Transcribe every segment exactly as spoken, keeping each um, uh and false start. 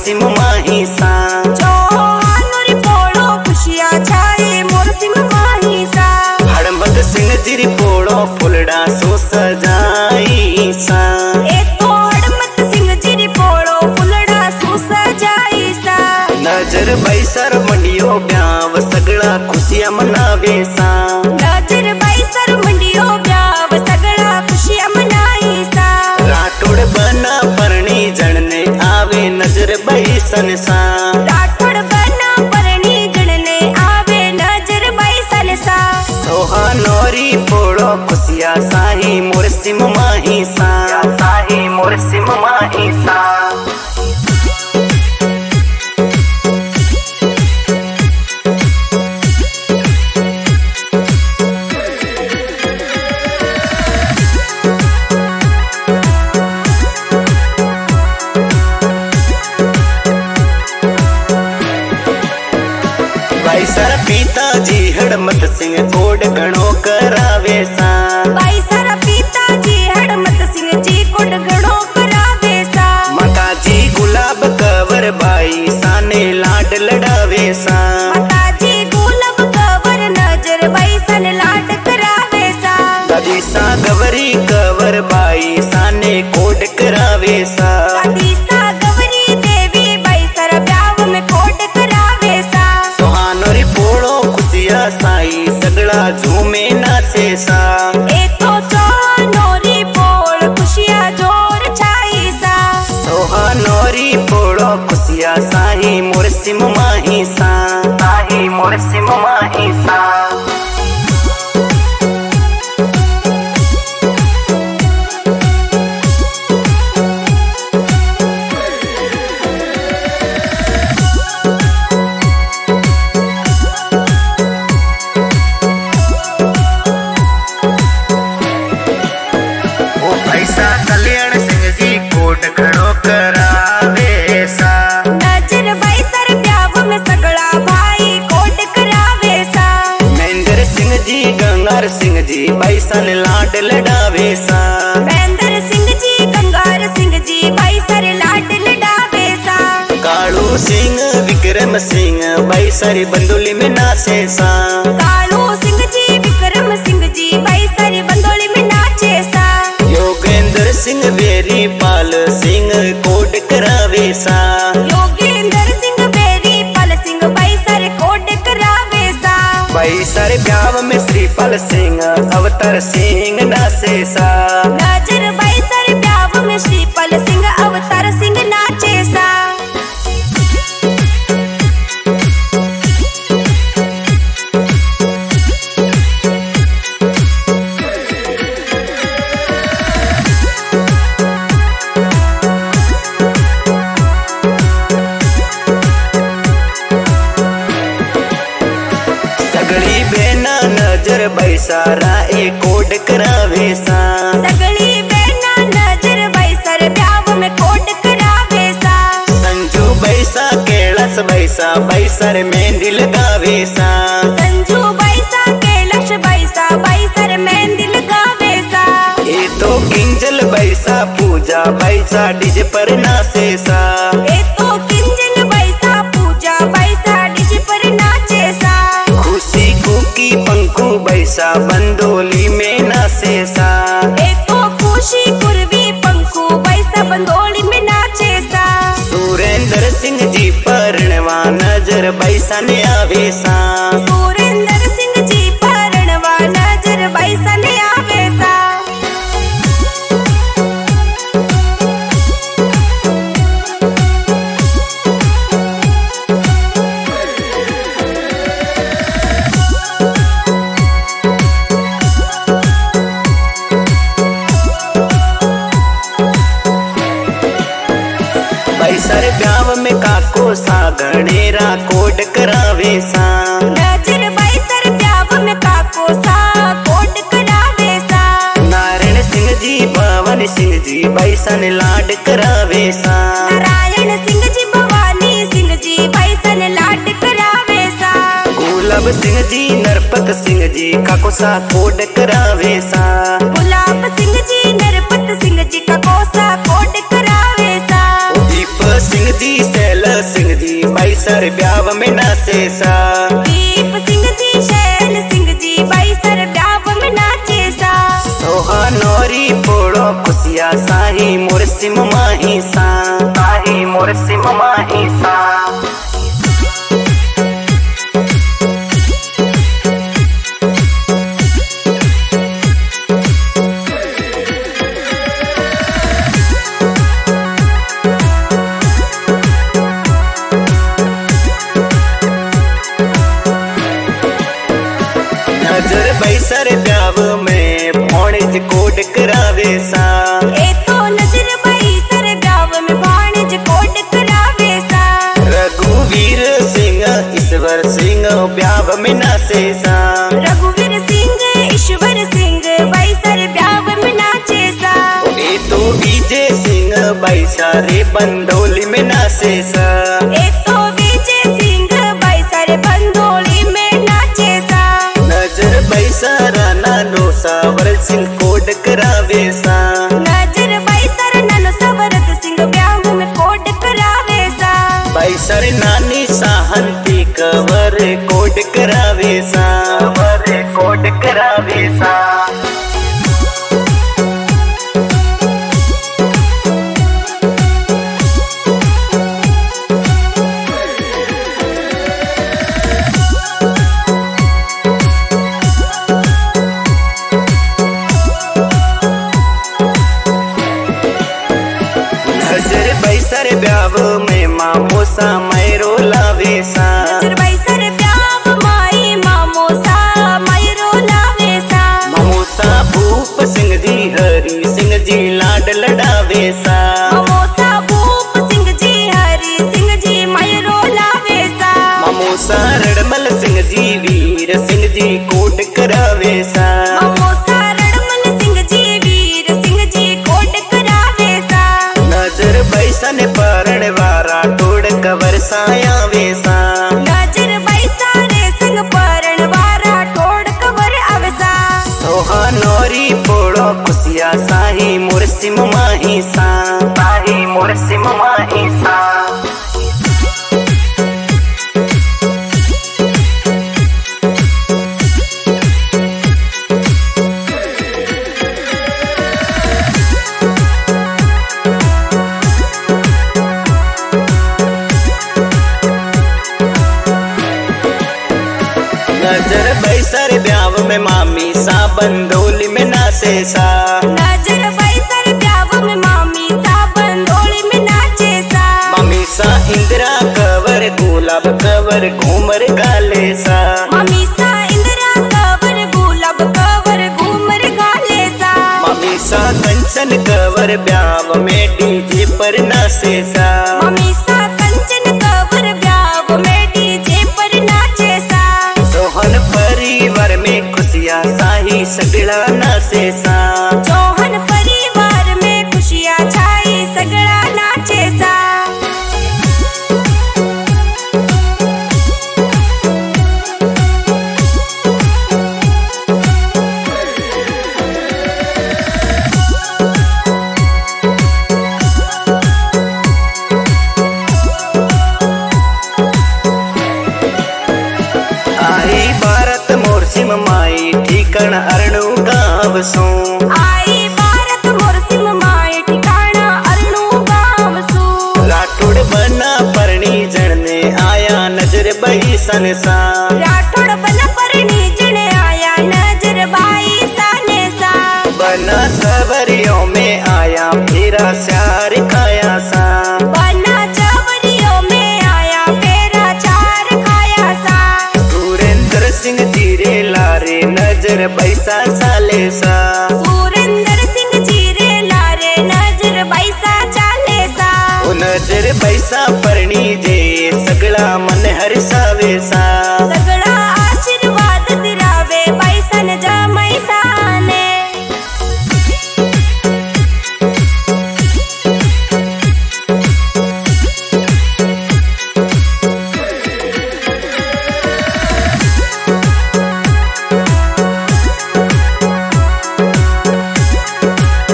SIM माही सा चौहानोरी पोड़ो खुशियाँ छाए मोर सिम माही सा हड़मत सिंह जी पोड़ो फुलड़ा सो सजाई सा ए तो हड़मत सिंह जी पोड़ो फुलड़ा सो सजाई सा नजर बैसर मंडियो ब्याव सगड़ा खुशियां मनावे सा नजर बैसर मंडियो ब्याव सगड़ा खुशियाँ मनाई सा राठौड़ बना परणी जड़ने आवे नजर बैसन सा राठौड़ बना परणी जड़ने आवे नजर बैसन सा सोहानोरी पोड़ो खुशिया साही मोर सिम माही सा साही मोर सिम माही सा सर पिताजी हड़मत सिंह कोड गणो करावे सा भाई सारा पिताजी हड़मत सिंह जी कोड गणो करावे सा माताजी गुलाब कवर बाई साने लाड लड़ावे सा माताजी गुलाब कवर नजर बाई सन लाड करावे सा दादी सा गवरी कवर बाई साने कोड करावे सा दादी सा गवरी देवी बाई सारा ब्याव में कोड करावे सा सोहानोरी पोड़ो खुशिया साई सगड़ा झूमे नाचे सा एक तो सोहानोरी पोड़ खुशियाँ जोर छाई सा सोहानोरी पोड़ो खुशिया साही मोर सिम माही सा साही मोर सिम माही सा कल्याण सिंह जी कोट खड़ो करावे सा नजर बैसर ब्याव में सगड़ा भाई कोट करावे सा महेंद्र सिंह जी गंगार सिंह जी बैसन लाड लड़ावे सा महेंद्र सिंह जी गंगार सिंह जी बैसर लाड लड़ावे सा कालू सिंह विक्रम सिंह बैसर बंदोली में नाचे सा कालू सिंह जी विक्रम सिंह जी बैसर बंदोली में नाचे सा योगेंद्र सिंह बेरी पाल सिंह कोट करावे सा योगेंद्र सिंह बेरी पाल सिंह बैसर कोट करावे सा बैसर ब्याव में श्रीपाल सिंह अवतार सिंह नाचे सा नजर बैसर ब्याव में श्रीपाल सिंह अवतार सिंह नाचे सा सगड़ी बेना नजर बैसारा ए कोड करावे सा सगड़ी बेना नजर बैसर ब्याव में कोट करावे सा संजू बैसा कैलाश बैसा बैसर मेहंदी लगावे सा संजू बैसा कैलाश बैसा बैसर मेहंदी लगावे सा ए तो किंजल बैसा पूजा बैसा डीजे पर नाचे सा ए तो किंजल बैसा पूजा बैसा डीजे पर नाचे सा खुशी कुकी पंकु बैसा बंदोली में नाचे सा ए तो खुशी कुर्वी पंकु बैसा बंदोली में नाचे सा सुरेंद्र सिंह जी परणवा नजर बैसा ने आवे सा सुरेंद्र सिंह जी परणवा नजर बैसा ने आवे सा बैसर ब्याव में काको सा गणेरा कोड करावे सा नजर बैसर ब्याव में काको सा कोट करावे सा नारायण सिंह जी भवन सिंह जी बैसन लाड करावे सा नारायण सिंह जी भवानी सिंह जी बैसन लाड करावे सा गुलाब सिंह जी नरपत सिंह जी काको सा कोड करावे सा गुलाब सिंह जी नरपत सिंह जी का कोसा कोट करावे सा दीप सिंह जी सैल सिंह जी बैसर ब्याव में नाचे सा। दीप सिंह जी शैल सिंह जी बैसर ब्याव में नाचे सा। सोहा नौरी पोड़ो खुशिया साही मोर सिम माही सा। साही मोर सिम माही सा। नजर बैसर ब्याव में भौणिज कोड करावे सा। ए तो नजर बैसर ब्याव में भाणज कोड करावे सा। रघुवीर सिंह ईश्वर सिंह ब्याव में नाचे सा। रघुवीर सिंह ईश्वर सिंह बैसर ब्याव में नाचे सा। ए तो विजय सिंह बैसारे बंदौली में नाचे सा। ए तो विजय सिंह बैसर बंदौली में नाचे सा। नजर बैसारा नानो सावर सिंह कोड करावे सा। नजर बैसर नानो सवरत सिंह ब्याव में कोड करावे सा। बैसर नानी साहंती कवर कोड करावे सा। कवर कोड करावे सा। नजर बैसर ब्याव में मामोसा मैरो लावे सा। नजर बैसर ब्याव माई मामोसा मैरो लावे सा। मामोसा भूप सिंह जी हरी सिंह जी लाड लड़ावे सा। मामोसा भूप सिंह जी हरी सिंह जी मैरो लावे सा। मामोसा रड़मल सिंह जी वीर सिंह जी कोड करावे सा। मामोसा रड़मल सिंह जी वीर सिंह जी कोड करावे सा। नजर बैसन परण वारा तोड़ कवर सायावे सा। नजर बैसारे संग परण वारा तोड़ कवर अवसा। सोहा नौरी पोड़ो खुशिया साही मोर सिम माही सा। साही मोर सिम माही सा। नजर बैसर ब्याव में मामी सा बंदौली में नाचे सा। नजर बैसर ब्याव में मामी सा बंदौली में नाचे सा। मामी सा इंदिरा कवर गुलाब कवर घूमर गाले सा। मामी सा इंदिरा कवर गुलाब कवर घूमर गाले सा। मामी सा कंचन कवर ब्याव में डीजे पर नाचे सा। मामी सा कंचन कवर ब्याव में डीजे पर नाचे सा। सोहन परिवार में खुशियाँ साही सगड़ा नाचे सा। चौहान परिवार में खुशियाँ छाई सगड़ा नाचे सा। आई भारत मोर सिम माई ठिकण अरणु गाँव सो। आई भारत मोर सिम माई ठिकाना अरणु गाँव सू। राठौड़ बना परणी जड़ने आया नजर बैसन सा। राठौड़ बना परणी जने आया नजर बाई साने सा। बना सवरियों में आया फेरा स्यार खाया सा। बना चवरियों में आया फेरा चार खाया सा। सुरेंद्र सिंह जीरे लारे नजर बैसा साले सा। सुरेंद्र सिंह जीरे लारे नजर बैसा चाले सा। ओ नजर बैसा परणी जे सगळा मन हरसावे सा। सगळा आशीर्वाद दिरावे बैसन जमै साने।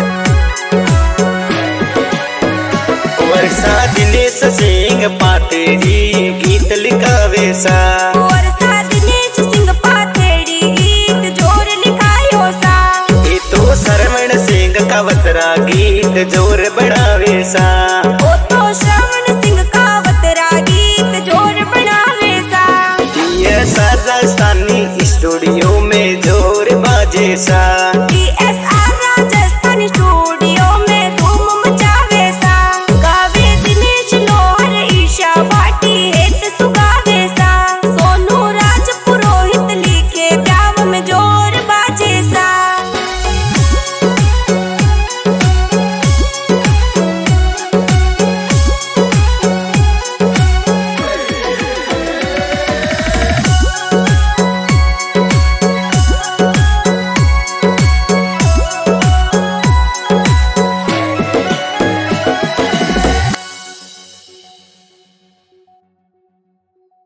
वर्षा दिनेश सिंह पाटे वतरा गीत जोर बढ़ावे सा। ओ तो श्रवण सिंह का वतरा गीत जोर बढ़ावे सा। ये राजस्थानी स्टूडियो में जोर बाजे सा।